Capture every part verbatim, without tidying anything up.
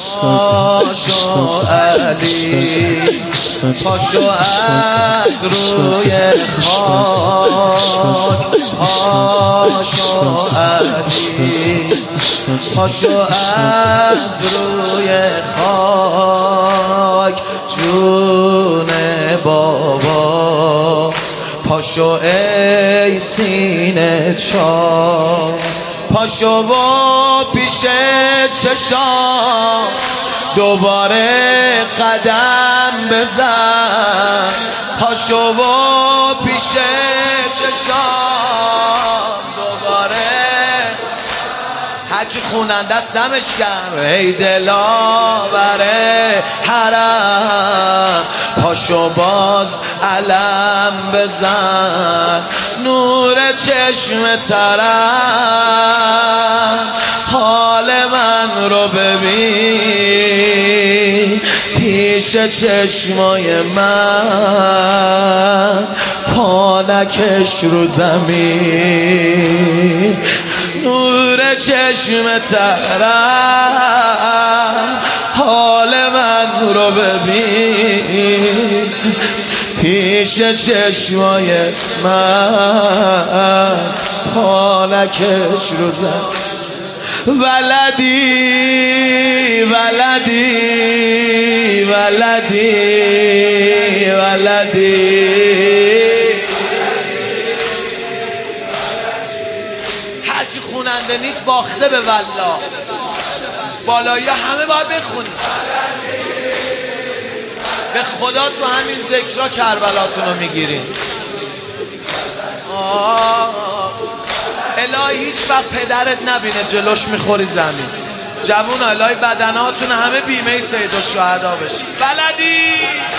پاشو علی، پاشو از روی خاک، پاشو علی، پاشو از روی خاک، جون بابا پاشو ای سینه چاک، پاشو و پیش چشام دوباره قدم بزن، پاشو و پیش چشام دوباره حجی خوننده است دمش گرم، ای دلاور حرم پاشو باز علم بزن، نور چشم ترم حال من رو ببین، پیش چشمای من پا نکش رو زمین، نور چشم ترم حال من رو ببین، پیش چشمای من پا نکش رو زمین. ولدی ولدی ولدی ولدی حجی خوننده نیست باخته به والله، بالایی همه باید بخونی به خدا، تو همین ذکرها کربلاتون رو میگیرین. الهی هیچ وقت پدرت نبینه جلوش میخوری زمین. جوون الهی بدناتون همه بیمه سید الشهدا بشی. بلدی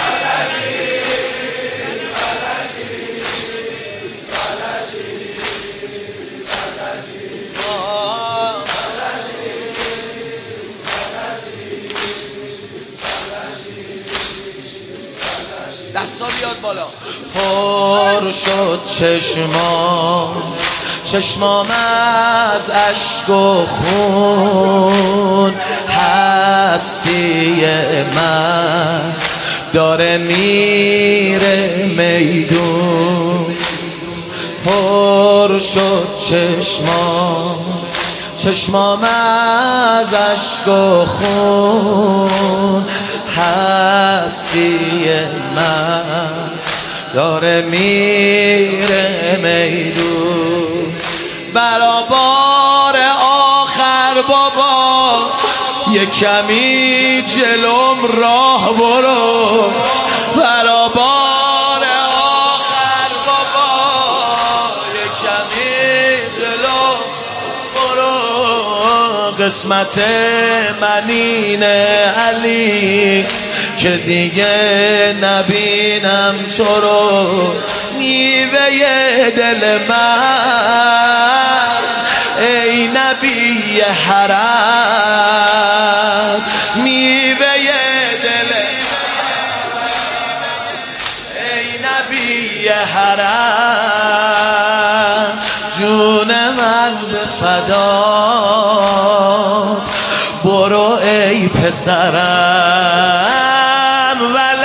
دستا بیاد بالا. پر شد چشمام، چشمام از اشک و خون، هستی من داره میره میدون. پر شد چشمام، چشمام از اشک و خون، هستی من داره میره میدون. برابر آخر بابا یه کمی جلوم راه برو، برابر آخر بابا یه کمی جلوم برو. قسمت منینه علی که دیگه نبینم تو رو، میوه دل من ای نبی حرم، میوه دل ای نبی حرم، جون من به فدات برو ای پسرم.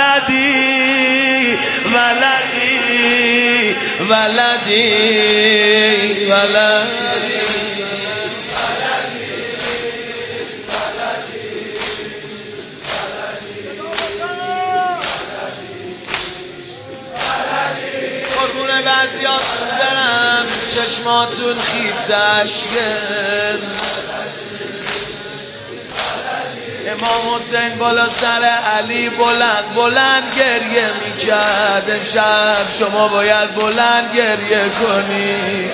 ولدی ولدی ولدی ولدی قربون بعضیاتون برم، چشماتون خیس اشکن. امام حسین بالا سر علی بلند بلند گریه میکرد، امشب شما باید بلند گریه کنی.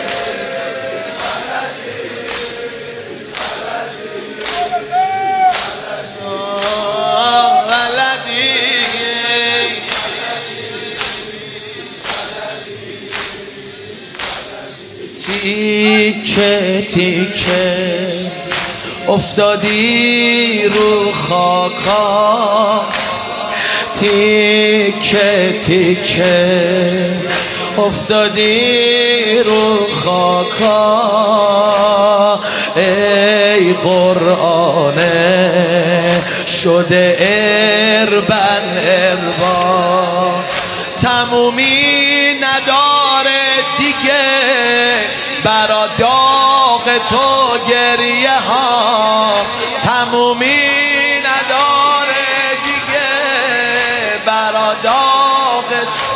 تیکه تیکه افتادی رو خاکا، تیکه تیکه افتادی رو خاکا، ای قرآن شده اربن اربا، تمومی نداره دیگه برا داغ تو گریه ها، تمومی نداره دیگه برا داغ تو،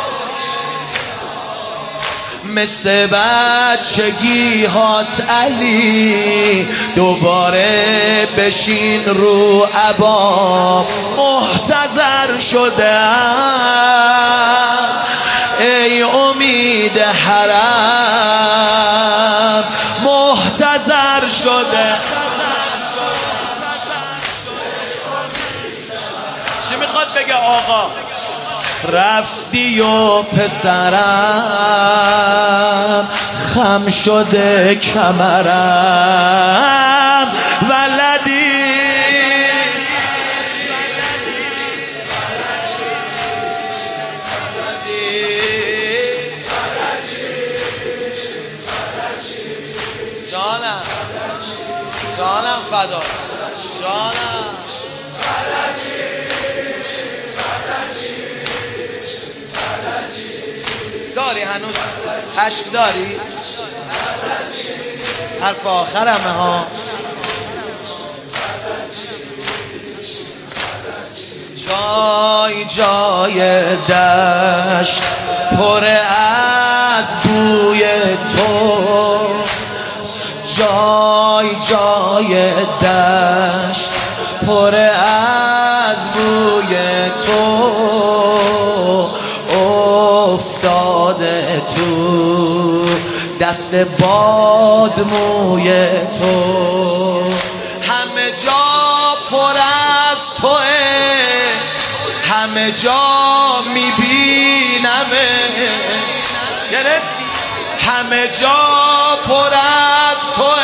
مثل بچگی هات علی دوباره بشین رو عبا، محتضر شده ای امید حرم، محتضر شده. چی میخواد بگه آقا؟ رفتی و پسرم خم شده کمرم، ولدی جانم جانم فدا جانم داری هنوز عشق داری؟ حرف آخرمه ها. جای جای دشت پر از بوی تو، جای جای دشت پر از بوی تو، افتاده تو دست باد موی تو، همه جا پر از توه، همه جا میبینمه، گرفتی؟ همه جا پر از توه،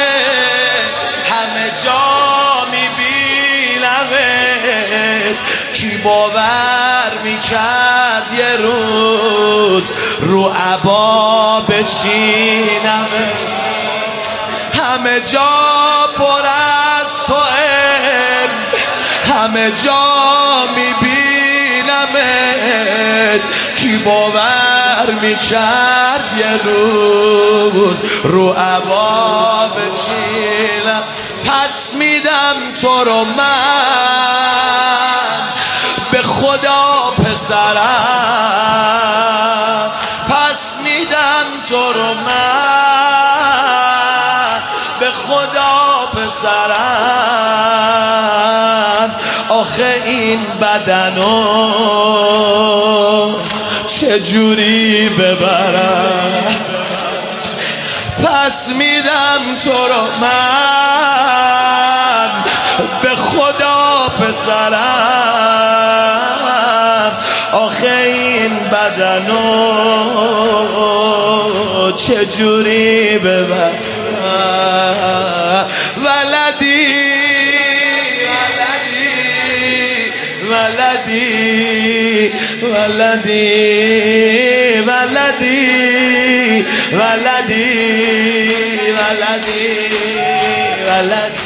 همه جا میبینمه، کی باور میکرد یه روز رو عبا بچینمه، همه جا پر از توه، همه جا میبینمه، کی باور میکرد یه روز رو عبا بچینم. پس میدم تو رو من به خدا پسرم، پس میدم تو رو من به خدا پسرم، آخه این بدنو چجوری ببرم، پس میدم تو رو من به خدا پسرم، آخه این بدنو چجوری ببرم. ولدی ولدی ولدی ولدی ولدی ولدی ولدی